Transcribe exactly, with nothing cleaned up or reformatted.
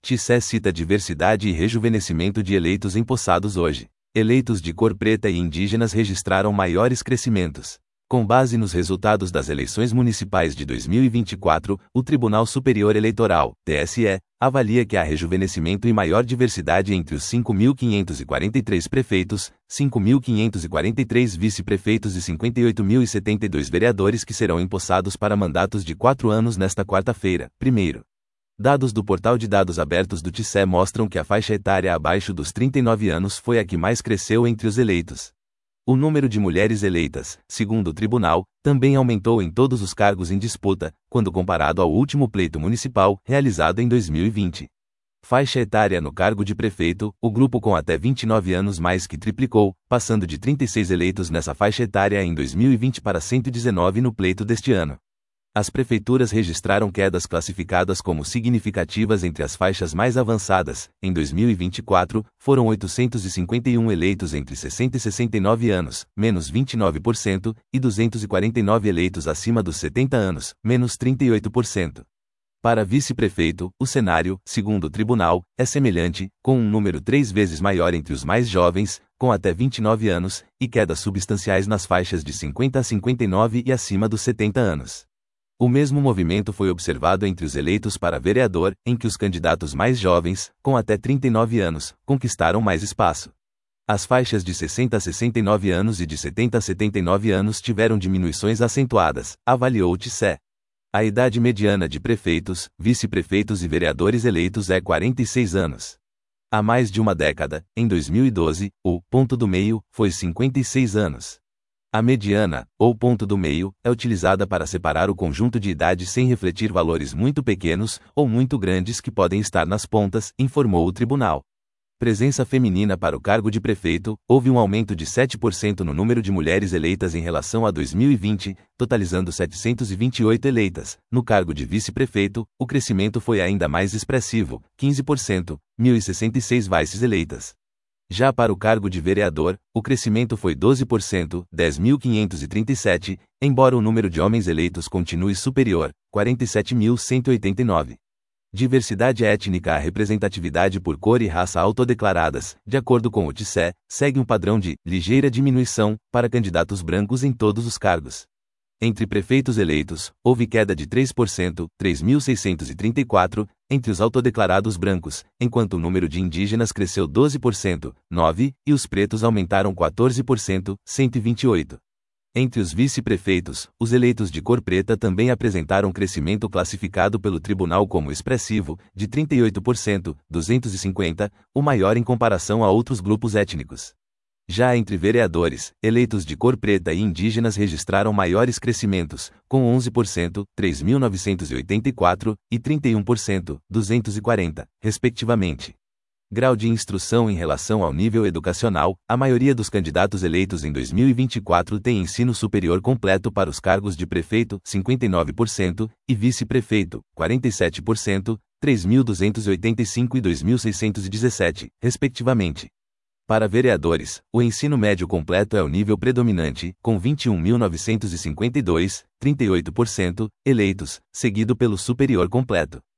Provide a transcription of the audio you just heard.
T C E cita diversidade e rejuvenescimento de eleitos empossados hoje. Eleitos de cor preta e indígenas registraram maiores crescimentos. Com base nos resultados das eleições municipais de dois mil e vinte e quatro, o Tribunal Superior Eleitoral, T S E, avalia que há rejuvenescimento e maior diversidade entre os cinco mil quinhentos e quarenta e três prefeitos, cinco mil quinhentos e quarenta e três vice-prefeitos e cinquenta e oito mil e setenta e dois vereadores que serão empossados para mandatos de quatro anos nesta quarta-feira. Primeiro. Dados do Portal de Dados Abertos do T C E mostram que a faixa etária abaixo dos trinta e nove anos foi a que mais cresceu entre os eleitos. O número de mulheres eleitas, segundo o tribunal, também aumentou em todos os cargos em disputa, quando comparado ao último pleito municipal, realizado em dois mil e vinte. Faixa etária no cargo de prefeito, o grupo com até vinte e nove anos mais que triplicou, passando de trinta e seis eleitos nessa faixa etária em dois mil e vinte para cento e dezenove no pleito deste ano. As prefeituras registraram quedas classificadas como significativas entre as faixas mais avançadas. Em dois mil e vinte e quatro, foram oitocentos e cinquenta e um eleitos entre sessenta e sessenta e nove anos, menos vinte e nove por cento, e duzentos e quarenta e nove eleitos acima dos setenta anos, menos trinta e oito por cento. Para vice-prefeito, o cenário, segundo o tribunal, é semelhante, com um número três vezes maior entre os mais jovens, com até vinte e nove anos, e quedas substanciais nas faixas de cinquenta a cinquenta e nove e acima dos setenta anos. O mesmo movimento foi observado entre os eleitos para vereador, em que os candidatos mais jovens, com até trinta e nove anos, conquistaram mais espaço. As faixas de sessenta a sessenta e nove anos e de setenta a setenta e nove anos tiveram diminuições acentuadas, avaliou o T C E. A idade mediana de prefeitos, vice-prefeitos e vereadores eleitos é quarenta e seis anos. Há mais de uma década, em dois mil e doze, o ponto do meio foi cinquenta e seis anos. A mediana, ou ponto do meio, é utilizada para separar o conjunto de idade sem refletir valores muito pequenos ou muito grandes que podem estar nas pontas, informou o tribunal. Presença feminina para o cargo de prefeito, houve um aumento de sete por cento no número de mulheres eleitas em relação a dois mil e vinte, totalizando setecentos e vinte e oito eleitas. No cargo de vice-prefeito, o crescimento foi ainda mais expressivo, quinze por cento, mil e sessenta e seis vices eleitas. Já para o cargo de vereador, o crescimento foi doze por cento, dez mil quinhentos e trinta e sete, embora o número de homens eleitos continue superior, quarenta e sete mil cento e oitenta e nove. Diversidade étnica. A representatividade por cor e raça autodeclaradas, de acordo com o T C E, segue um padrão de ligeira diminuição para candidatos brancos em todos os cargos. Entre prefeitos eleitos, houve queda de três por cento, três mil seiscentos e trinta e quatro, entre os autodeclarados brancos, enquanto o número de indígenas cresceu doze por cento, nove, e os pretos aumentaram quatorze por cento, cento e vinte e oito. Entre os vice-prefeitos, os eleitos de cor preta também apresentaram crescimento classificado pelo tribunal como expressivo, de trinta e oito por cento, duzentos e cinquenta, o maior em comparação a outros grupos étnicos. Já entre vereadores, eleitos de cor preta e indígenas registraram maiores crescimentos, com onze por cento, três mil novecentos e oitenta e quatro, e trinta e um por cento, duzentos e quarenta, respectivamente. Grau de instrução. Em relação ao nível educacional, a maioria dos candidatos eleitos em dois mil e vinte e quatro tem ensino superior completo para os cargos de prefeito, cinquenta e nove por cento, e vice-prefeito, quarenta e sete por cento, três mil duzentos e oitenta e cinco e dois mil seiscentos e dezessete, respectivamente. Para vereadores, o ensino médio completo é o nível predominante, com vinte e um mil novecentos e cinquenta e dois, trinta e oito por cento, eleitos, seguido pelo superior completo.